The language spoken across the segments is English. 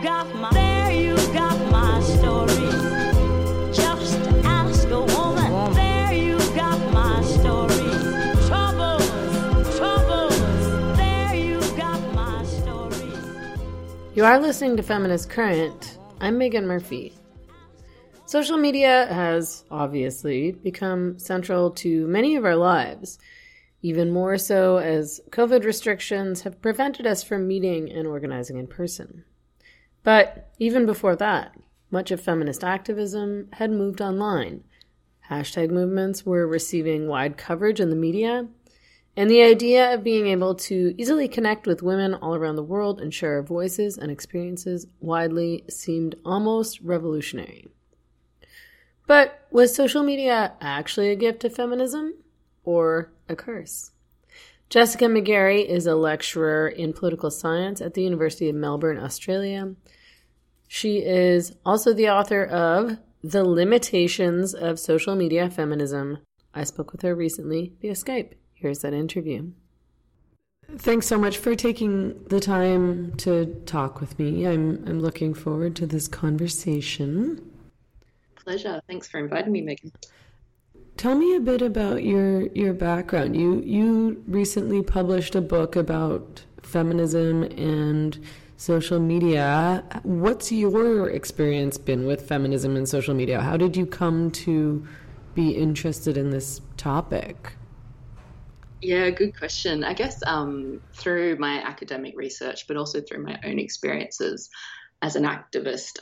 there you got my story. Just ask a woman, there you got my story. Troubles, there you got my story. You are listening to Feminist Current. I'm Megan Murphy. Social media has obviously become central to many of our lives, even more so as COVID restrictions have prevented us from meeting and organizing in person. But even before that, much of feminist activism had moved online. Hashtag movements were receiving wide coverage in the media, and the idea of being able to easily connect with women all around the world and share our voices and experiences widely seemed almost revolutionary. But was social media actually a gift to feminism or a curse? Jessica McGarry is a lecturer in political science at the University of Melbourne, Australia. She is also the author of The Limitations of Social Media Feminism. I spoke with her recently via Skype. Here's that interview. Thanks so much for taking the time to talk with me. I'm looking forward to this conversation. Pleasure. Thanks for inviting me, Megan. Tell me a bit about your background. You recently published a book about feminism and social media. What's your experience been with feminism and social media? How did you come to be interested in this topic? Yeah, good question. I guess through my academic research, but also through my own experiences as an activist,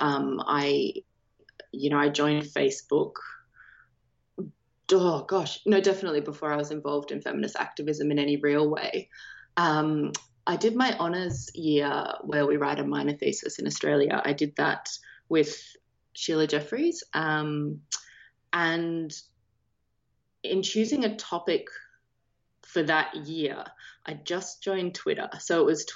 I joined Facebook. Definitely before I was involved in feminist activism in any real way. I did my honours year where we write a minor thesis in Australia. I did that with Sheila Jeffries. And in choosing a topic for that year, I just joined Twitter. So it was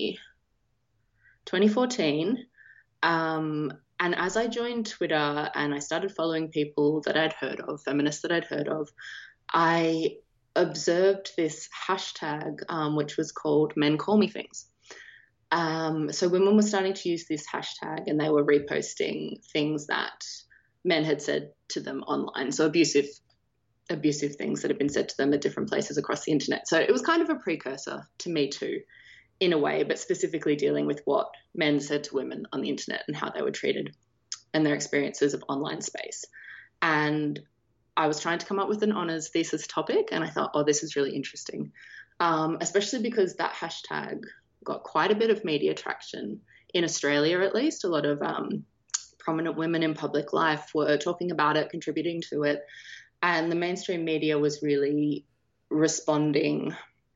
2014. And as I joined Twitter and I started following people that I'd heard of, feminists that I'd heard of, I observed this hashtag, which was called Men Call Me Things. So women were starting to use this hashtag and they were reposting things that men had said to them online. So abusive things that had been said to them at different places across the internet. So it was kind of a precursor to Me Too in a way, but specifically dealing with what men said to women on the internet and how they were treated and their experiences of online space. And I was trying to come up with an honours thesis topic and I thought, this is really interesting, especially because that hashtag got quite a bit of media traction in Australia, at least. A lot of prominent women in public life were talking about it, contributing to it. And the mainstream media was really responding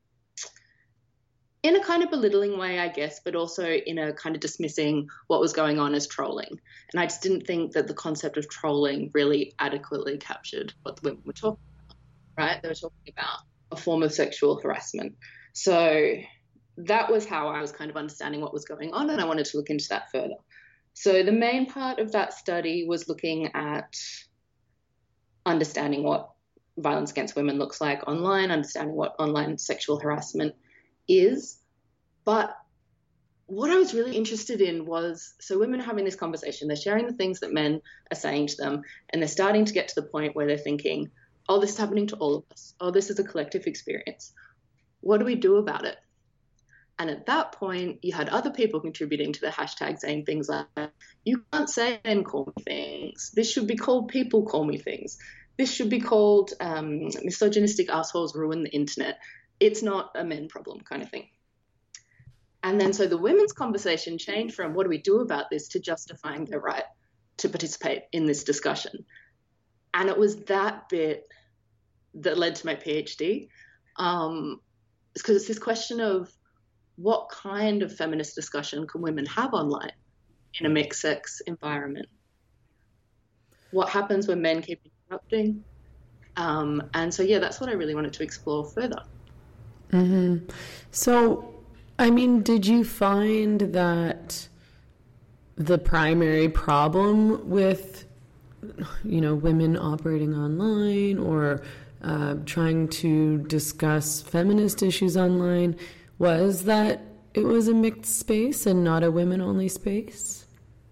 in a kind of belittling way, I guess, but also in a kind of dismissing what was going on as trolling. And I just didn't think that the concept of trolling really adequately captured what the women were talking about, right? They were talking about a form of sexual harassment. So that was how I was kind of understanding what was going on, and I wanted to look into that further. So the main part of that study was looking at understanding what violence against women looks like online, understanding what online sexual harassment is. But what I was really interested in was, so women are having this conversation, they're sharing the things that men are saying to them, and they're starting to get to the point where they're thinking, this is happening to all of us. This is a collective experience. What do we do about it? And at that point, you had other people contributing to the hashtag saying things like, you can't say men call me things. This should be called people call me things. This should be called misogynistic assholes ruin the internet. It's not a men problem kind of thing. And then so the women's conversation changed from what do we do about this to justifying their right to participate in this discussion. And it was that bit that led to my PhD, because it's this question of what kind of feminist discussion can women have online in a mixed sex environment? What happens when men keep interrupting? And so, that's what I really wanted to explore further. Mm-hmm. So, I mean, did you find that the primary problem with, women operating online or trying to discuss feminist issues online was that it was a mixed space and not a women-only space?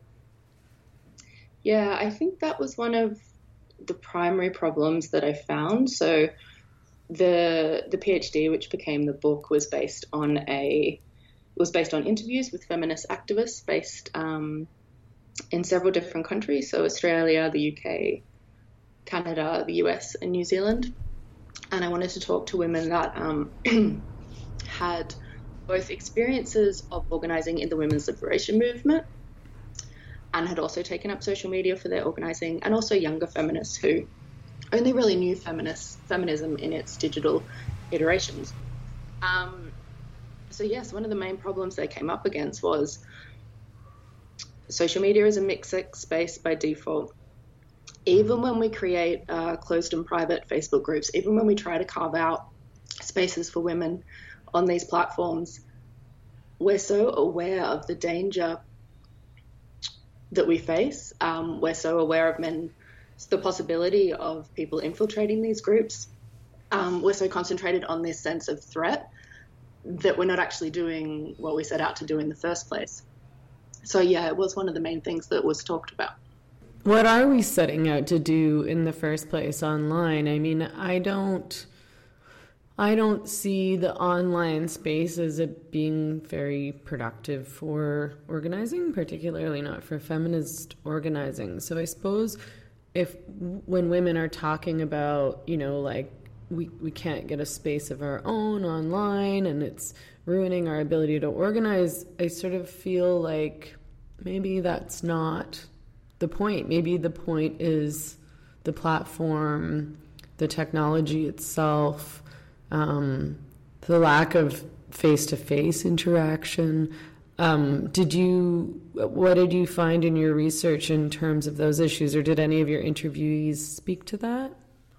Yeah, I think that was one of the primary problems that I found. So the PhD, which became the book, was based on interviews with feminist activists based in several different countries, so Australia, the UK, Canada, the US, and New Zealand. And I wanted to talk to women that had both experiences of organising in the women's liberation movement and had also taken up social media for their organising, and also younger feminists who only really knew feminism in its digital iterations. So yes, one of the main problems they came up against was social media is a mixed sex space by default. Even when we create closed and private Facebook groups, even when we try to carve out spaces for women on these platforms, we're so aware of the danger that we face. We're so aware of the possibility of people infiltrating these groups. We're so concentrated on this sense of threat that we're not actually doing what we set out to do in the first place. So yeah, it was one of the main things that was talked about. What are we setting out to do in the first place online? I mean, I don't see the online space as it being very productive for organizing, particularly not for feminist organizing. So I suppose when women are talking about, like, we can't get a space of our own online and it's ruining our ability to organize, I sort of feel like maybe that's not the point. Maybe the point is the platform, the technology itself, the lack of face-to-face interaction. What did you find in your research in terms of those issues, or did any of your interviewees speak to that?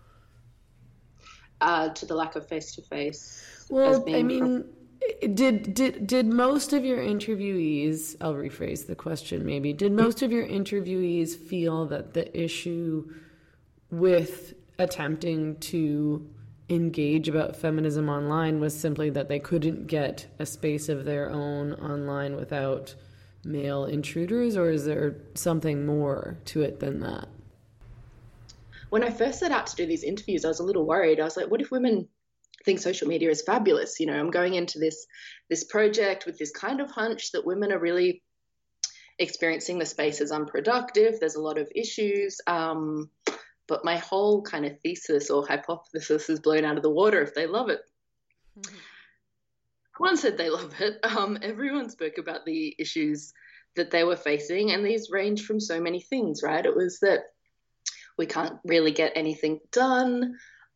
To the lack of face-to-face. Well, I mean, did most of your interviewees, I'll rephrase the question maybe, did most of your interviewees feel that the issue with attempting to engage about feminism online was simply that they couldn't get a space of their own online without male intruders, or is there something more to it than that? When I first set out to do these interviews, I was a little worried. I was like, what if women think social media is fabulous? I'm going into this project with this kind of hunch that women are really experiencing the space as unproductive. There's a lot of issues. But my whole kind of thesis or hypothesis is blown out of the water if they love it. Mm-hmm. Everyone said they love it. Everyone spoke about the issues that they were facing, and these range from so many things, right? It was that we can't really get anything done.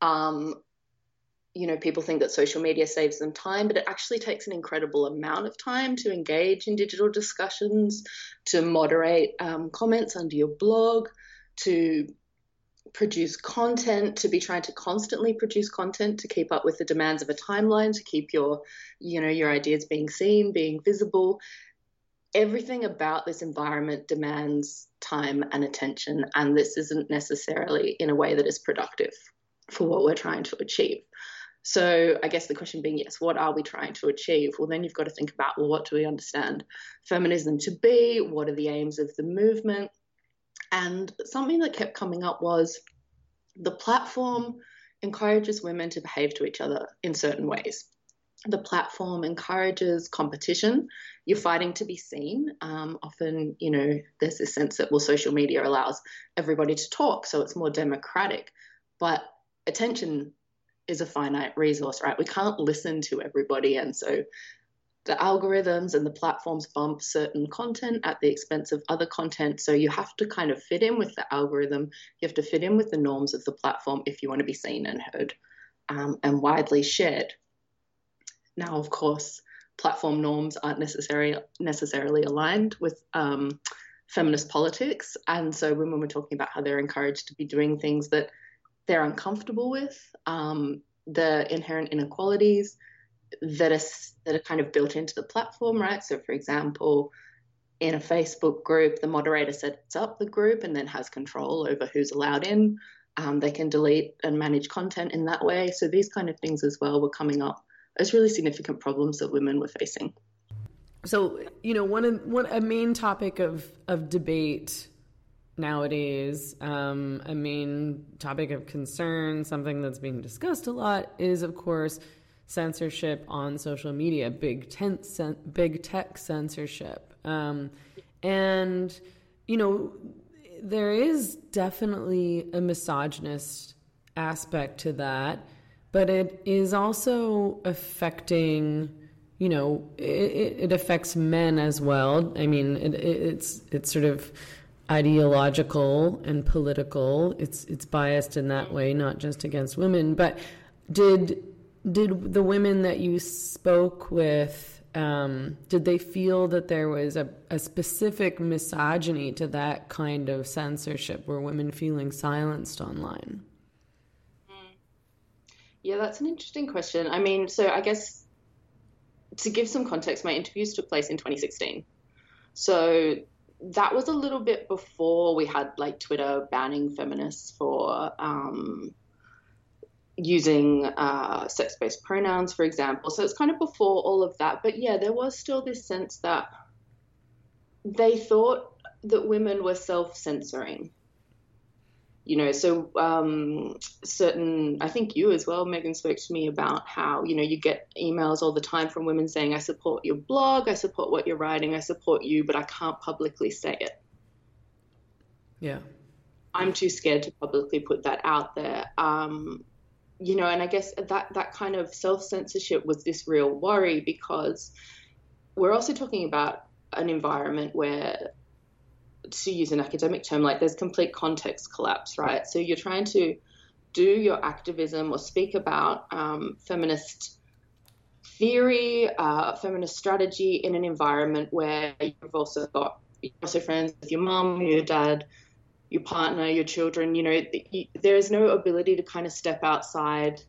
People think that social media saves them time, but it actually takes an incredible amount of time to engage in digital discussions, to moderate comments under your blog, to produce content, to be trying to constantly produce content to keep up with the demands of a timeline, to keep your ideas being seen, being visible. Everything about this environment demands time and attention, and this isn't necessarily in a way that is productive for what we're trying to achieve. So I guess the question being, yes, what are we trying to achieve? Well, then you've got to think about, well, what do we understand feminism to be? What are the aims of the movement? And something that kept coming up was the platform encourages women to behave to each other in certain ways. The platform encourages competition. You're fighting to be seen. Often, there's this sense that, well, social media allows everybody to talk, so it's more democratic. But attention is a finite resource, right? We can't listen to everybody. And so the algorithms and the platforms bump certain content at the expense of other content. So you have to kind of fit in with the algorithm. You have to fit in with the norms of the platform if you want to be seen and heard and widely shared. Now, of course, platform norms aren't necessarily aligned with feminist politics. And so when we're talking about how they're encouraged to be doing things that they're uncomfortable with, the inherent inequalities that are kind of built into the platform, right? So, for example, in a Facebook group, the moderator sets up the group and then has control over who's allowed in. They can delete and manage content in that way. So these kind of things as well were coming up as really significant problems that women were facing. So, one a main topic of debate nowadays, a main topic of concern, something that's being discussed a lot, is of course censorship on social media, big tech censorship, and there is definitely a misogynist aspect to that, but it is also affecting. It affects men as well. I mean, it's sort of ideological and political. It's biased in that way, not just against women. But did the women that you spoke with, did they feel that there was a specific misogyny to that kind of censorship? Were women feeling silenced online? Yeah, that's an interesting question. I mean, so I guess, to give some context, my interviews took place in 2016. So that was a little bit before we had like Twitter banning feminists for using sex-based pronouns, for example. So it's kind of before all of that. But yeah, there was still this sense that they thought that women were self-censoring. So certain, I think you as well, Megan, spoke to me about how, you get emails all the time from women saying, I support your blog, I support what you're writing, I support you, but I can't publicly say it. Yeah. I'm too scared to publicly put that out there. And I guess that kind of self-censorship was this real worry, because we're also talking about an environment where, to use an academic term, like there's complete context collapse, right? So you're trying to do your activism or speak about feminist theory, feminist strategy in an environment where you're also friends with your mom, your dad, your partner, your children. There is no ability to kind of step outside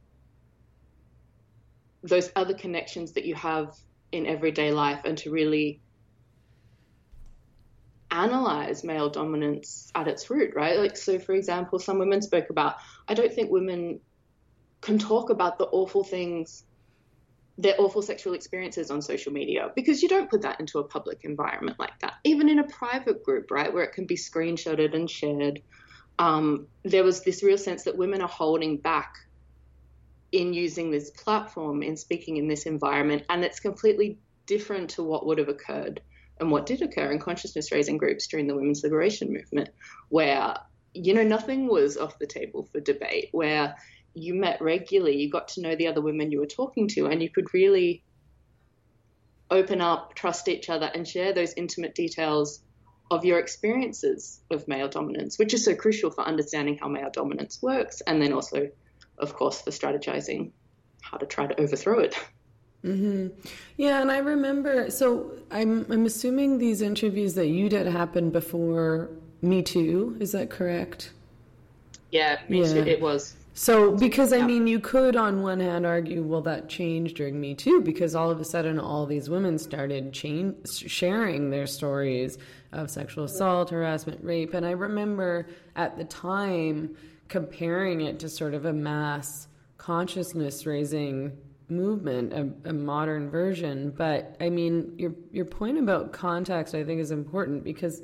those other connections that you have in everyday life and to really analyze male dominance at its root, right? Like, so for example, some women spoke about, I don't think women can talk about the awful things, their awful sexual experiences on social media, because you don't put that into a public environment like that. Even in a private group, right, where it can be screenshotted and shared, there was this real sense that women are holding back in using this platform, in speaking in this environment, and it's completely different to what would have occurred and what did occur in consciousness raising groups during the women's liberation movement, where, nothing was off the table for debate, where you met regularly, you got to know the other women you were talking to, and you could really open up, trust each other, and share those intimate details of your experiences of male dominance, which is so crucial for understanding how male dominance works, and then also, of course, for strategizing how to try to overthrow it. Mm-hmm. Yeah, and I remember, so I'm assuming these interviews that you did happened before Me Too, is that correct? Yeah, Me Too, it was. So, because, I mean, you could on one hand argue, well, that changed during Me Too, because all of a sudden all these women started sharing their stories of sexual assault, harassment, rape, and I remember at the time comparing it to sort of a mass consciousness raising movement, a modern version. But I mean, your point about context, I think, is important, because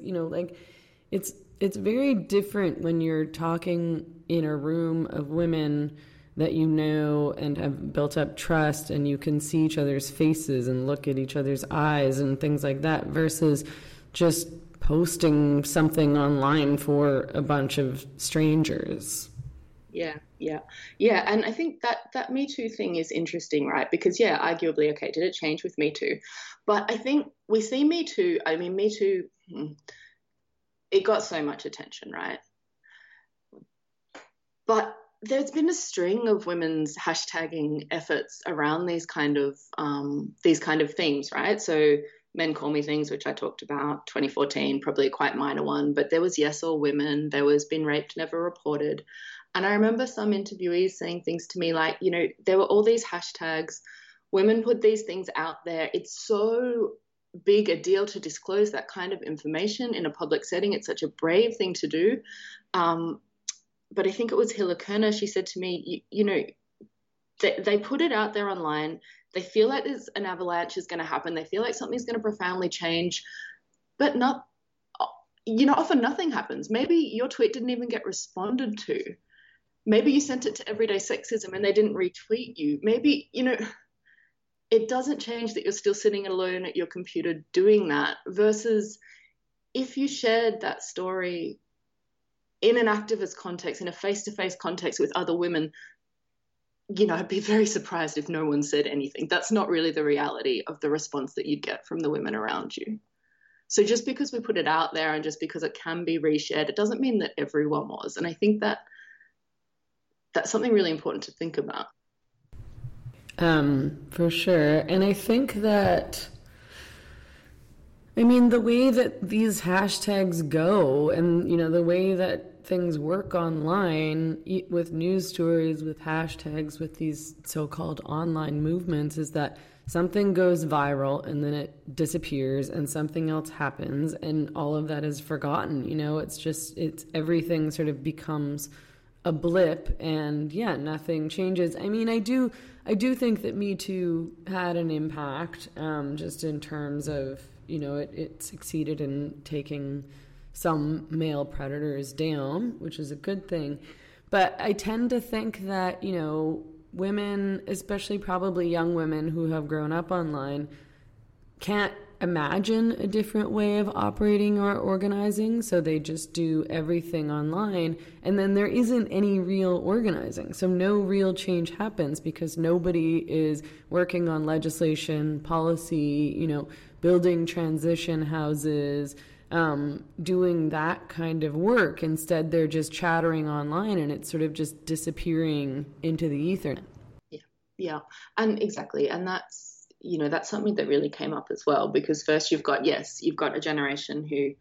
it's very different when you're talking in a room of women that you know and have built up trust, and you can see each other's faces and look at each other's eyes and things like that, versus just posting something online for a bunch of strangers. Yeah. And I think that Me Too thing is interesting, right? Because, arguably, okay, did it change with Me Too? But I think we see Me Too, Me Too, it got so much attention, right? But there's been a string of women's hashtagging efforts around these kind of themes, right? So Men Call Me Things, which I talked about, 2014, probably a quite minor one, but there was Yes All Women, there was Been Raped, Never Reported. And I remember some interviewees saying things to me like, there were all these hashtags, women put these things out there. It's so big a deal to disclose that kind of information in a public setting. It's such a brave thing to do. But I think it was Hilla Kerner, she said to me, they put it out there online. They feel like there's an avalanche is going to happen. They feel like something's going to profoundly change, but often nothing happens. Maybe your tweet didn't even get responded to. Maybe you sent it to Everyday Sexism and they didn't retweet you. Maybe, it doesn't change that you're still sitting alone at your computer doing that, versus if you shared that story in an activist context, in a face-to-face context with other women, I'd be very surprised if no one said anything. That's not really the reality of the response that you'd get from the women around you. So just because we put it out there and just because it can be reshared, it doesn't mean that everyone was. And I think that that's something really important to think about. For sure. And I think that, the way that these hashtags go and, the way that things work online with news stories, with hashtags, with these so-called online movements is that something goes viral and then it disappears and something else happens and all of that is forgotten. It's everything sort of becomes a blip and nothing changes. I do think that Me Too had an impact, just in terms of, it succeeded in taking some male predators down, which is a good thing. But I tend to think that, women, especially probably young women who have grown up online, can't imagine a different way of operating or organizing, so they just do everything online, and then there isn't any real organizing. So no real change happens because nobody is working on legislation, policy, building transition houses, doing that kind of work. Instead, they're just chattering online and it's sort of just disappearing into the ether. Yeah, and exactly. And that's something that really came up as well, because first you've got a generation who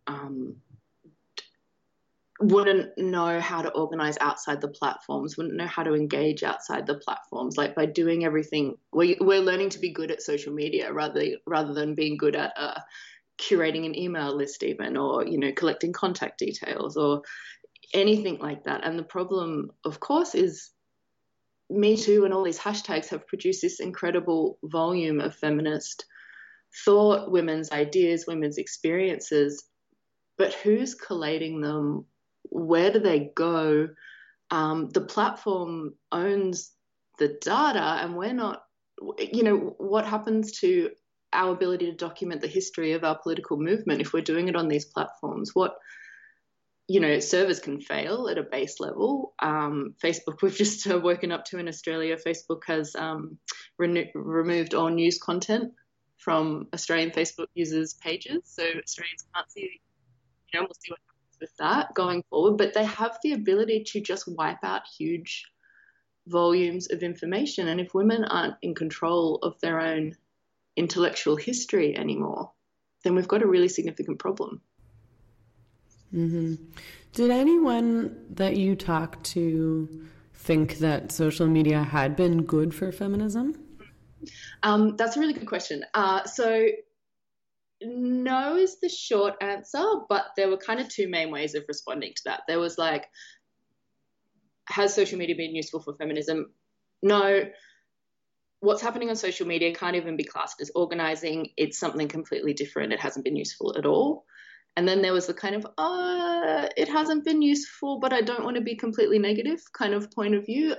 wouldn't know how to organize outside the platforms, wouldn't know how to engage outside the platforms. Like by doing everything, we're learning to be good at social media rather than being good at curating an email list even, or, collecting contact details or anything like that. And the problem, of course, is Me Too and all these hashtags have produced this incredible volume of feminist thought, women's ideas, women's experiences, but who's collating them? Where do they go? The platform owns the data and we're not, what happens to our ability to document the history of our political movement if we're doing it on these platforms? Servers can fail at a base level. Facebook, we've just woken up to in Australia, Facebook has removed all news content from Australian Facebook users' pages. So Australians can't see, we'll see what happens with that going forward. But they have the ability to just wipe out huge volumes of information. And if women aren't in control of their own intellectual history anymore, then we've got a really significant problem. Mm-hmm. Did anyone that you talked to think that social media had been good for feminism? That's a really good question. So no is the short answer, but there were kind of two main ways of responding to that. There was like, has social media been useful for feminism? No. What's happening on social media can't even be classed as organizing. It's something completely different. It hasn't been useful at all. And then there was the kind of, it hasn't been useful, but I don't want to be completely negative kind of point of view.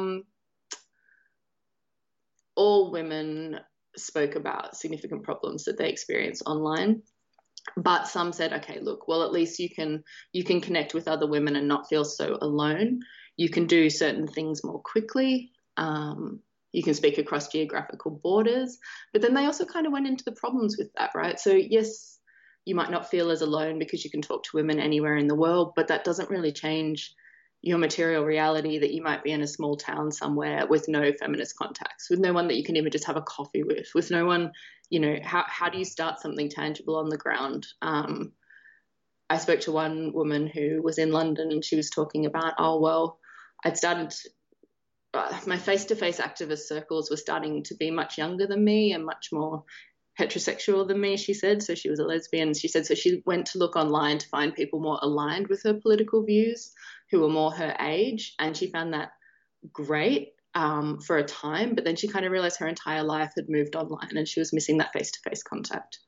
All women spoke about significant problems that they experience online, but some said, okay, look, well, at least you can connect with other women and not feel so alone. You can do certain things more quickly. You can speak across geographical borders. But then they also kind of went into the problems with that, right? So yes, you might not feel as alone because you can talk to women anywhere in the world, but that doesn't really change your material reality that you might be in a small town somewhere with no feminist contacts, with no one that you can even just have a coffee with no one, how do you start something tangible on the ground? I spoke to one woman who was in London and she was talking about, I'd started, my face-to-face activist circles were starting to be much younger than me and much more heterosexual than me, she said. So she was a lesbian. She said, so she went to look online to find people more aligned with her political views who were more her age. And she found that great. for a time, but then she kind of realized her entire life had moved online and she was missing that face-to-face contact.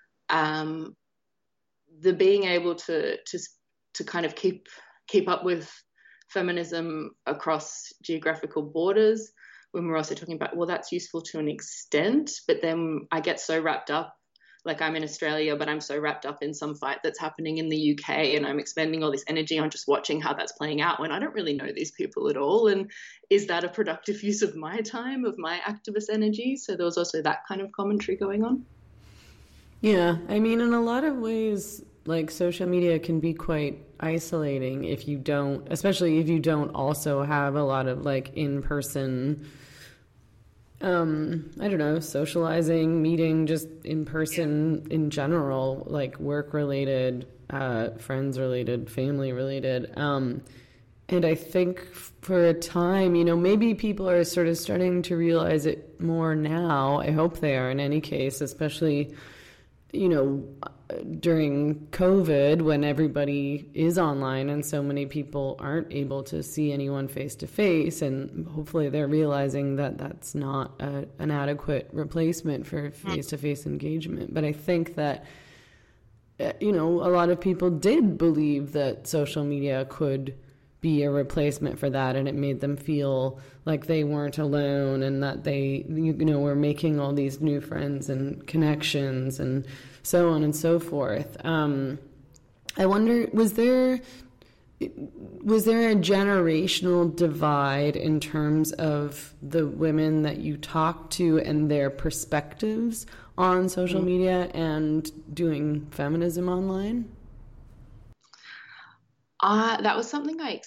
The being able to kind of keep up with feminism across geographical borders, when we're also talking about, well, that's useful to an extent, but then I get so wrapped up, like I'm in Australia, but I'm so wrapped up in some fight that's happening in the UK, and I'm expending all this energy on just watching how that's playing out when I don't really know these people at all. And is that a productive use of my time, of my activist energy? So there was also that kind of commentary going on. Yeah, I mean, in a lot of ways, like social media can be quite isolating if you don't, especially if you don't also have a lot of like in-person, I don't know, socializing, meeting just in person in general, like work related, friends related, family related. And I think for a time, you know, maybe people are sort of starting to realize it more now. I hope they are in any case, especially, you know, during COVID, when everybody is online and so many people aren't able to see anyone face to face, and hopefully they're realizing that that's not an adequate replacement for face to face engagement. But I think that, you know, a lot of people did believe that social media could be a replacement for that, and it made them feel like they weren't alone and that they, you know, were making all these new friends and connections and so on and so forth. I wonder, was there a generational divide in terms of the women that you talked to and their perspectives on social media and doing feminism online? That was something I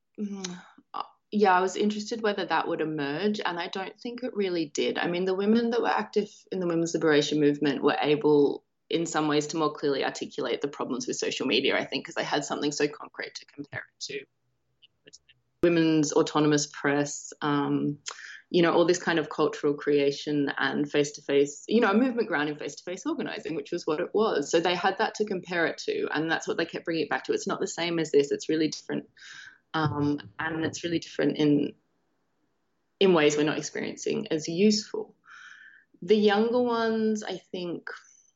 was interested whether that would emerge, and I don't think it really did. I mean, the women that were active in the women's liberation movement were able, in some ways, to more clearly articulate the problems with social media, I think, because they had something so concrete to compare it to. Women's autonomous press, you know, all this kind of cultural creation and face-to-face, you know, a movement grounded in face-to-face organizing, which was what it was. So they had that to compare it to, and that's what they kept bringing it back to. It's not the same as this. It's really different. And it's really different in ways we're not experiencing as useful. The younger ones, I think,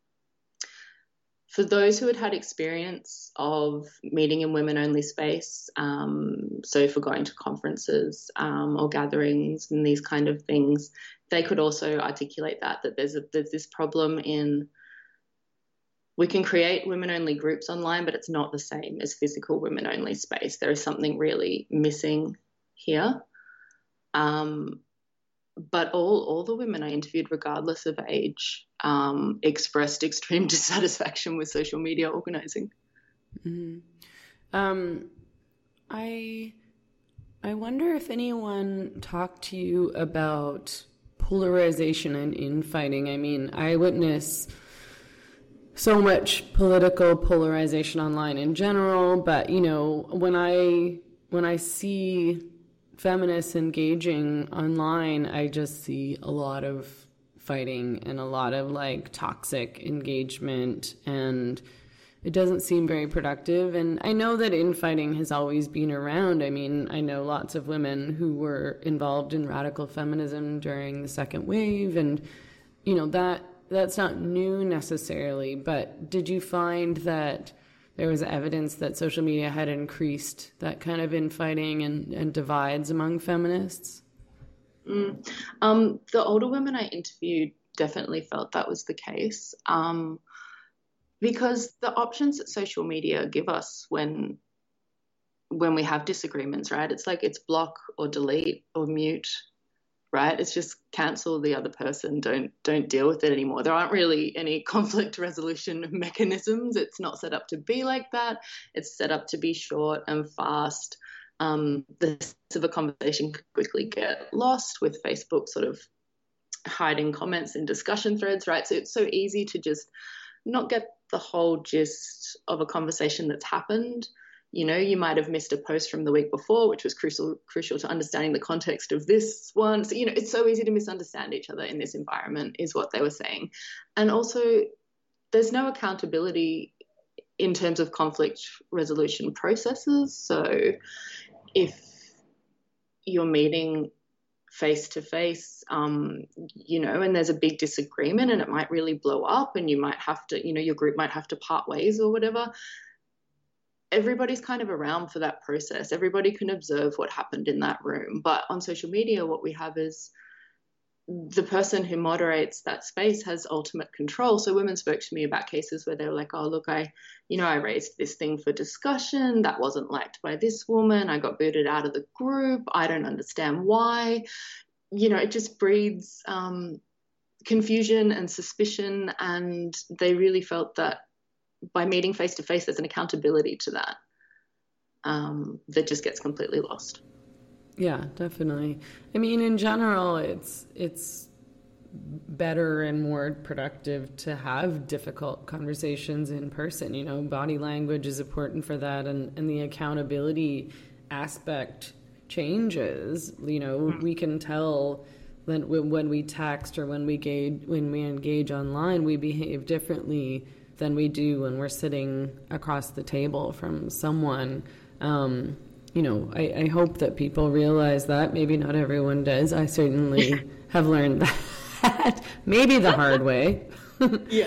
for those who had had experience of meeting in women-only space, so for going to conferences or gatherings and these kind of things, they could also articulate that there's this problem in, we can create women-only groups online, but it's not the same as physical women-only space. There is something really missing here. But all the women I interviewed, regardless of age, expressed extreme dissatisfaction with social media organizing. Mm-hmm. I wonder if anyone talked to you about polarization and infighting. I mean, I witness so much political polarization online in general, but, you know, when I see feminists engaging online, I just see a lot of fighting and a lot of like toxic engagement, and it doesn't seem very productive. And I know that infighting has always been around. I mean, I know lots of women who were involved in radical feminism during the second wave, and, you know, that's not new necessarily, but did you find that there was evidence that social media had increased that kind of infighting and divides among feminists? The older women I interviewed definitely felt that was the case, because the options that social media give us when we have disagreements, right? It's like it's block or delete or mute, right? It's just cancel the other person. Don't deal with it anymore. There aren't really any conflict resolution mechanisms. It's not set up to be like that. It's set up to be short and fast. The sense of a conversation could quickly get lost with Facebook sort of hiding comments in discussion threads, right? So it's so easy to just not get the whole gist of a conversation that's happened. You know, you might have missed a post from the week before, which was crucial to understanding the context of this one. So, you know, it's so easy to misunderstand each other in this environment, is what they were saying. And also, there's no accountability in terms of conflict resolution processes. So if you're meeting face to face, you know, and there's a big disagreement and it might really blow up and you might have to, you know, your group might have to part ways or whatever. Everybody's kind of around for that process. Everybody can observe what happened in that room. But on social media, what we have is the person who moderates that space has ultimate control. So women spoke to me about cases where they were like, oh, look, I raised this thing for discussion. That wasn't liked by this woman. I got booted out of the group. I don't understand why. You know, it just breeds confusion and suspicion. And they really felt that by meeting face to face, there's an accountability to that that just gets completely lost. Yeah, definitely. I mean, in general, it's better and more productive to have difficult conversations in person. You know, body language is important for that, and the accountability aspect changes. You know, we can tell when we text or when we engage online, we behave differently than we do when we're sitting across the table from someone. You know, I hope that people realize that. Maybe not everyone does. I certainly have learned that, maybe the hard way. Yeah.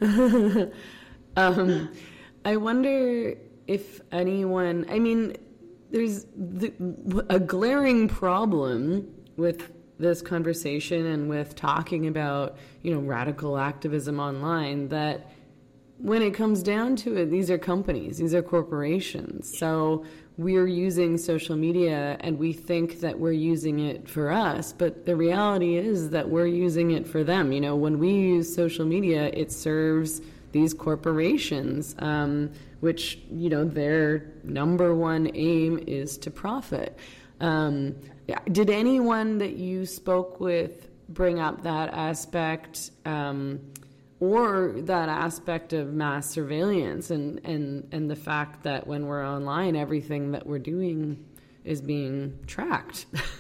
I wonder if anyone, I mean, there's a glaring problem with this conversation and with talking about, you know, radical activism online, that when it comes down to it, these are companies, these are corporations. So we're using social media and we think that we're using it for us, but the reality is that we're using it for them. You know, when we use social media, it serves these corporations, which, you know, their number one aim is to profit. Did anyone that you spoke with bring up that aspect, or that aspect of mass surveillance and the fact that when we're online, everything that we're doing is being tracked?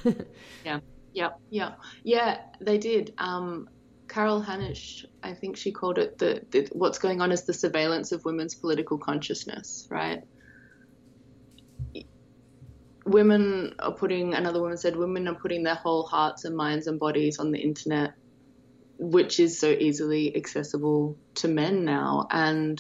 Yeah, they did. Carol Hanisch, I think she called it the what's going on is the surveillance of women's political consciousness, right? Another woman said, women are putting their whole hearts and minds and bodies on the internet, which is so easily accessible to men now. And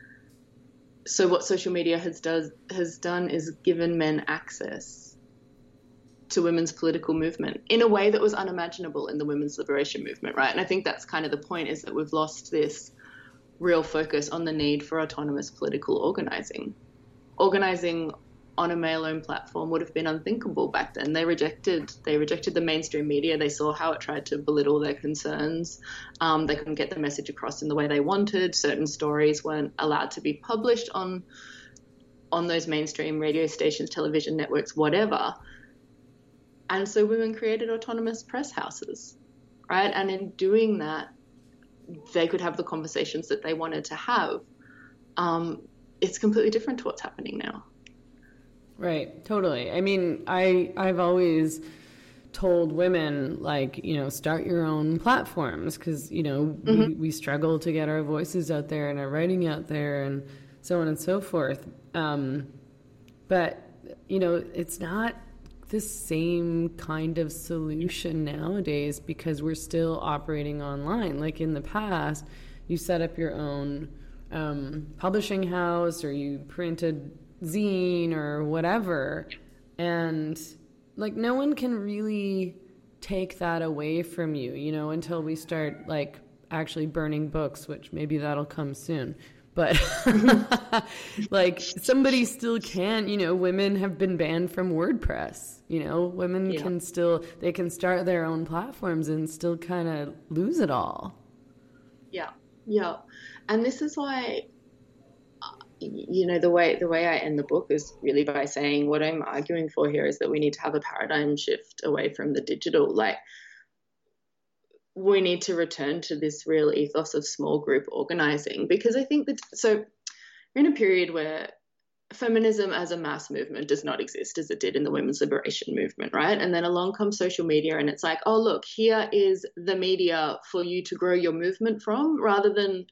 so what social media has done is given men access to women's political movement in a way that was unimaginable in the women's liberation movement, right? And I think that's kind of the point, is that we've lost this real focus on the need for autonomous political organizing. Organizing on a male-owned platform would have been unthinkable back then. They rejected the mainstream media. They saw how it tried to belittle their concerns. They couldn't get the message across in the way they wanted. Certain stories weren't allowed to be published on those mainstream radio stations, television networks, whatever. And so women created autonomous press houses, right? And in doing that, they could have the conversations that they wanted to have. It's completely different to what's happening now. Right, totally. I mean, I've always told women, like, you know, start your own platforms, because, you know, we struggle to get our voices out there and our writing out there and so on and so forth. But, you know, it's not the same kind of solution nowadays, because we're still operating online. Like in the past, you set up your own publishing house, or you printed zine or whatever, and like no one can really take that away from you, you know, until we start like actually burning books, which maybe that'll come soon. But like somebody still can, you know, women have been banned from WordPress, you know, women can still, they can start their own platforms and still kind of lose it all. Yeah. And this is why, you know, the way I end the book is really by saying what I'm arguing for here is that we need to have a paradigm shift away from the digital. Like, we need to return to this real ethos of small group organizing, because I think that, so we're in a period where feminism as a mass movement does not exist as it did in the women's liberation movement, right? And then along comes social media, and it's like, oh, look, here is the media for you to grow your movement from, rather than,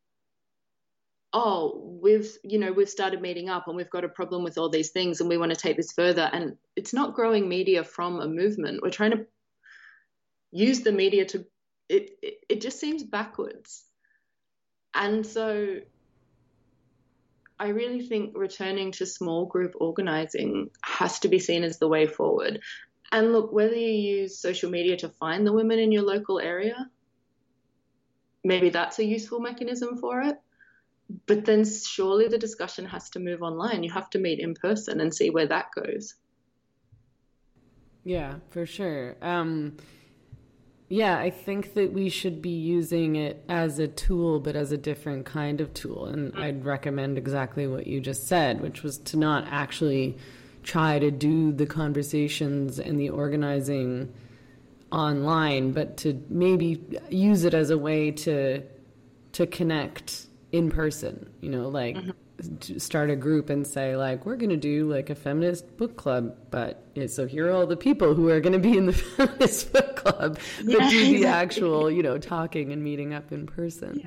oh, we've started meeting up and we've got a problem with all these things and we want to take this further. And it's not growing media from a movement. We're trying to use the media to it just seems backwards. And so I really think returning to small group organizing has to be seen as the way forward. And look, whether you use social media to find the women in your local area, maybe that's a useful mechanism for it. But then surely the discussion has to move online. You have to meet in person and see where that goes. Yeah, for sure. Yeah, I think that we should be using it as a tool, but as a different kind of tool. And I'd recommend exactly what you just said, which was to not actually try to do the conversations and the organizing online, but to maybe use it as a way to connect in person, you know, like to start a group and say, like, we're going to do like a feminist book club, but so here are all the people who are going to be in the feminist book club, but do the actual, you know, talking and meeting up in person.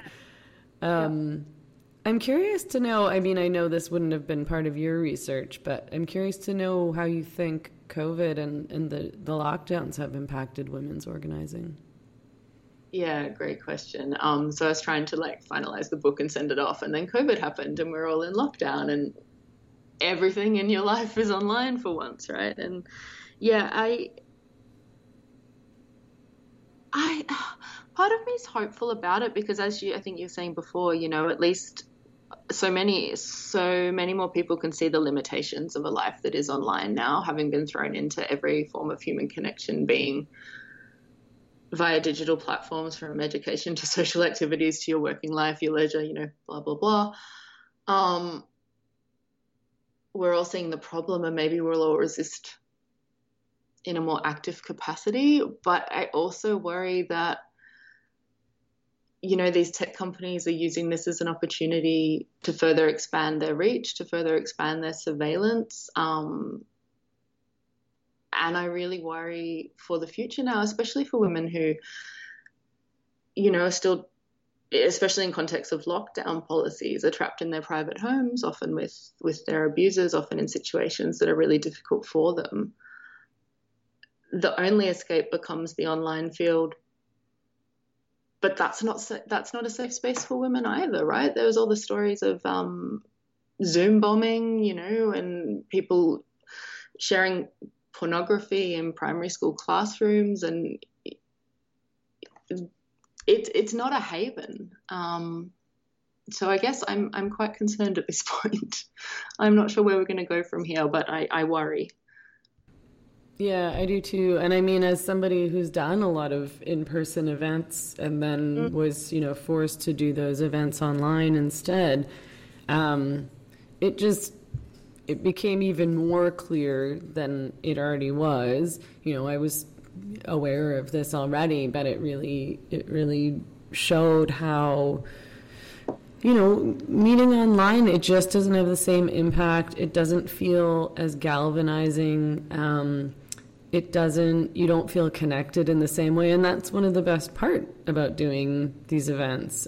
I'm curious to know, I mean, I know this wouldn't have been part of your research, but I'm curious to know how you think COVID and the lockdowns have impacted women's organizing. Yeah, great question. So I was trying to like finalize the book and send it off, and then COVID happened and we're all in lockdown and everything in your life is online for once, right? And yeah, I part of me is hopeful about it because I think you were saying before, you know, at least so many more people can see the limitations of a life that is online now, having been thrown into every form of human connection being via digital platforms, from education to social activities to your working life, your leisure, you know, blah, blah, blah. We're all seeing the problem and maybe we'll all resist in a more active capacity. But I also worry that, you know, these tech companies are using this as an opportunity to further expand their reach, to further expand their surveillance. And I really worry for the future now, especially for women who, you know, are still, especially in context of lockdown policies, are trapped in their private homes, often with their abusers, often in situations that are really difficult for them. The only escape becomes the online field. But that's not a safe space for women either, right? There was all the stories of Zoom bombing, you know, and people sharing pornography in primary school classrooms, and it's not a haven. So I guess I'm quite concerned at this point. I'm not sure where we're going to go from here, but I worry. Yeah, I do too. And I mean, as somebody who's done a lot of in-person events and then was, you know, forced to do those events online instead, it became even more clear than it already was. You know, I was aware of this already, but it really showed how, you know, meeting online, it just doesn't have the same impact. It doesn't feel as galvanizing. You don't feel connected in the same way. And that's one of the best part about doing these events.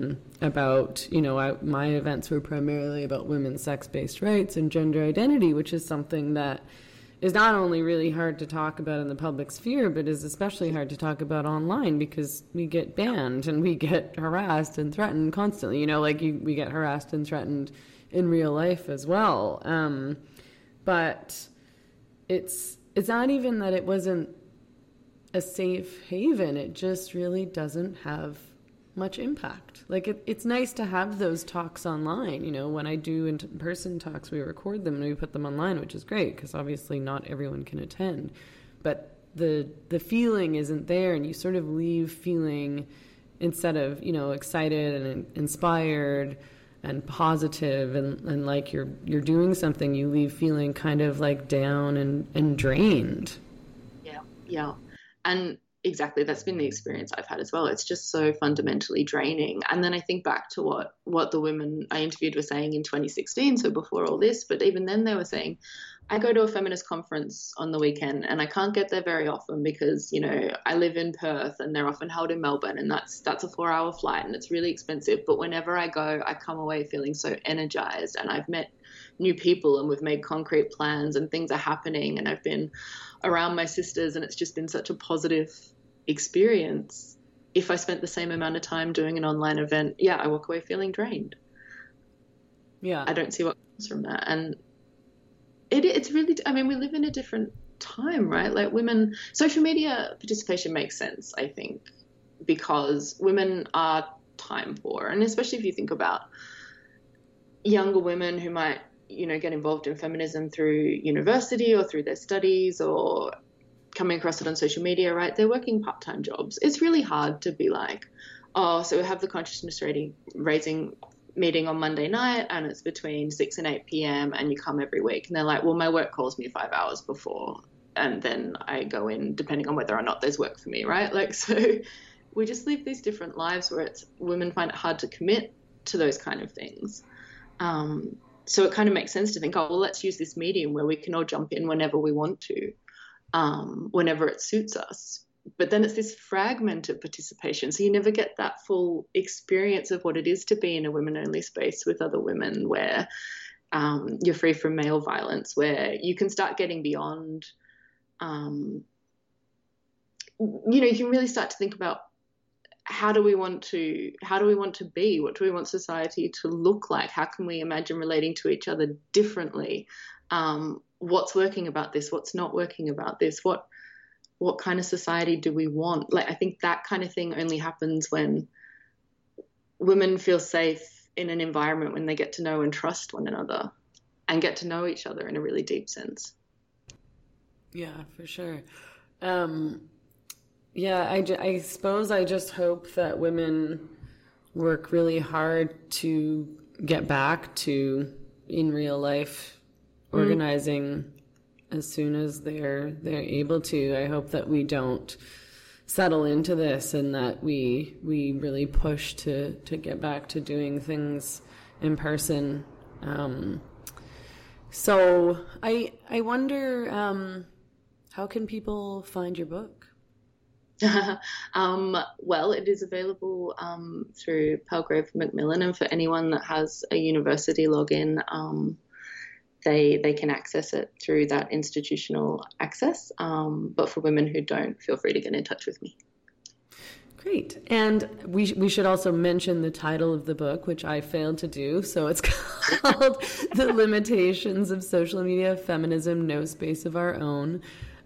My events were primarily about women's sex-based rights and gender identity, which is something that is not only really hard to talk about in the public sphere, but is especially hard to talk about online because we get banned and we get harassed and threatened constantly. You know, like we get harassed and threatened in real life as well. But it's not even that it wasn't a safe haven. It just really doesn't have much impact. Like it's nice to have those talks online. You know, when I do in-person talks, we record them and we put them online, which is great because obviously not everyone can attend. But the feeling isn't there, and you sort of leave feeling, instead of, you know, excited and inspired and positive and like you're doing something, you leave feeling kind of like down and drained. Yeah. And exactly, that's been the experience I've had as well. It's just so fundamentally draining. And then I think back to what the women I interviewed were saying in 2016, so before all this, but even then they were saying, I go to a feminist conference on the weekend and I can't get there very often because, you know, I live in Perth and they're often held in Melbourne, and that's a 4-hour flight and it's really expensive. But whenever I go, I come away feeling so energized, and I've met new people and we've made concrete plans and things are happening, and I've been around my sisters and it's just been such a positive experience, if I spent the same amount of time doing an online event, yeah, I walk away feeling drained. Yeah. I don't see what comes from that. And it's really, I mean, we live in a different time, right? Like women, social media participation makes sense, I think, because women are time poor. And especially if you think about younger women who might, you know, get involved in feminism through university or through their studies or coming across it on social media, right? They're working part-time jobs. It's really hard to be like, oh, so we have the consciousness raising meeting on Monday night and it's between 6 and 8 p.m. and you come every week. And they're like, well, my work calls me 5 hours before and then I go in depending on whether or not there's work for me, right? Like, so we just live these different lives where it's women find it hard to commit to those kind of things. So it kind of makes sense to think, oh, well, let's use this medium where we can all jump in whenever we want to, whenever it suits us. But then it's this fragmented participation. So you never get that full experience of what it is to be in a women-only space with other women where you're free from male violence, where you can start getting beyond, you know, you can really start to think about how do we want to be? What do we want society to look like? How can we imagine relating to each other differently? What's working about this? What's not working about this? What kind of society do we want? Like, I think that kind of thing only happens when women feel safe in an environment when they get to know and trust one another and get to know each other in a really deep sense. Yeah, for sure. Yeah, I suppose I just hope that women work really hard to get back to, in real life, organizing as soon as they're able to. I hope that we don't settle into this and that we really push to get back to doing things in person. So I wonder, how can people find your book? Well, it is available through Palgrave Macmillan, and for anyone that has a university login, they can access it through that institutional access. But for women who don't, feel free to get in touch with me. Great. And we should also mention the title of the book, which I failed to do. So it's called The Limitations of Social Media, Feminism, No Space of Our Own.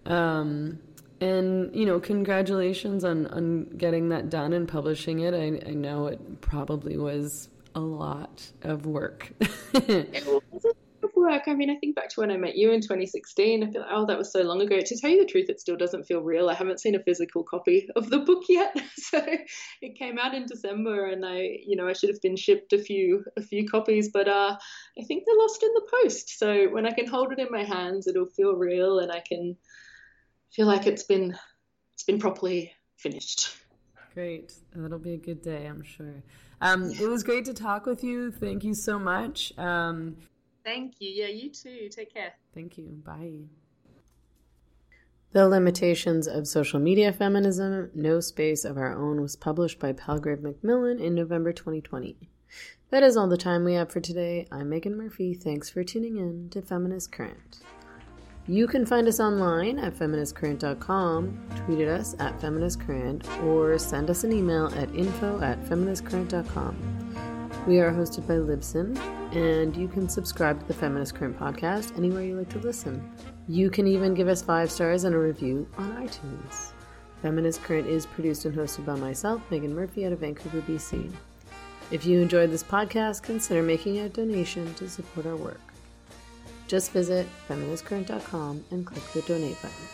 And, you know, congratulations on getting that done and publishing it. I know it probably was a lot of work. It was a lot of work. I mean, I think back to when I met you in 2016. I feel like, oh, that was so long ago. To tell you the truth, it still doesn't feel real. I haven't seen a physical copy of the book yet. So it came out in December and I should have been shipped a few copies, but I think they're lost in the post. So when I can hold it in my hands, it'll feel real and I can feel like it's been properly finished. Great. That'll be a good day, I'm sure. It was great to talk with you. Thank you so much. Thank you. Yeah, you too. Take care. Thank you. Bye. The Limitations of Social Media Feminism, No Space of Our Own was published by Palgrave Macmillan in November 2020. That is all the time we have for today. I'm Megan Murphy. Thanks for tuning in to Feminist Current. You can find us online at feministcurrent.com, tweet at us at feministcurrent, or send us an email at info@feministcurrent.com. We are hosted by Libsyn, and you can subscribe to the Feminist Current podcast anywhere you like to listen. You can even give us 5 stars and a review on iTunes. Feminist Current is produced and hosted by myself, Megan Murphy, out of Vancouver, BC. If you enjoyed this podcast, consider making a donation to support our work. Just visit feministcurrent.com and click the donate button.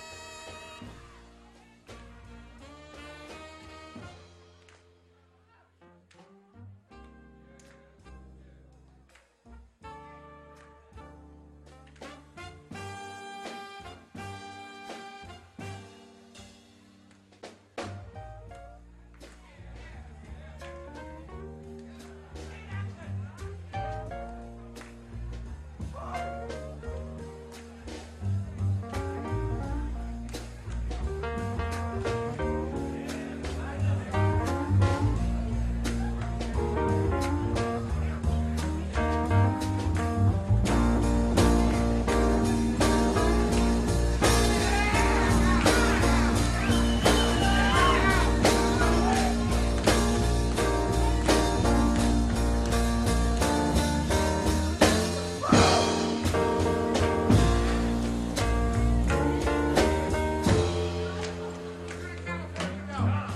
Now,